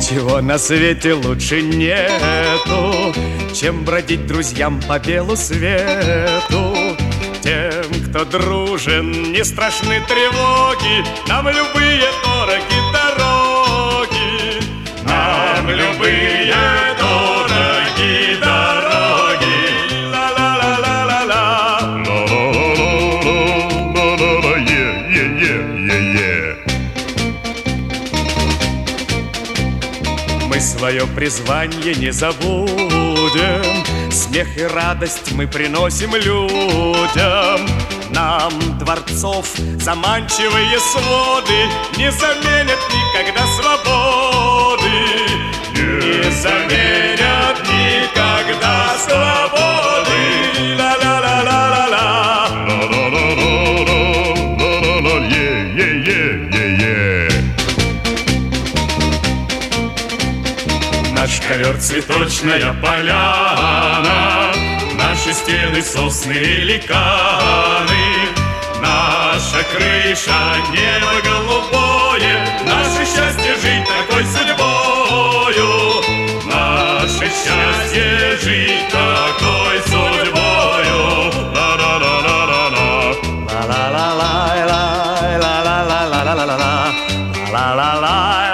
Ничего на свете лучше нету, чем бродить друзьям по белу свету. Тем, кто дружен, не страшны тревоги, нам любые дороги дороги. Нам любые дороги дороги. Ла-ла-ла-ла-ла-ла. Мы свое призвание не забудем, смех и радость мы приносим людям. Нам дворцов заманчивые своды не заменят никогда свободы. Не заменят никогда свободы. Ла-ла-ла-ла-ла-ла. Наш ковер цветочная поляна, наши стены сосны и ликаны, наша крыша небо голубое, наше счастье жить такой судьбою, наше счастье жить такой судьбою. Ла-ла-ла-ла-ла-ла. Ла-ла-ла-ла-ла-ла-ла-ла-ла-ла-ла-ла-ла.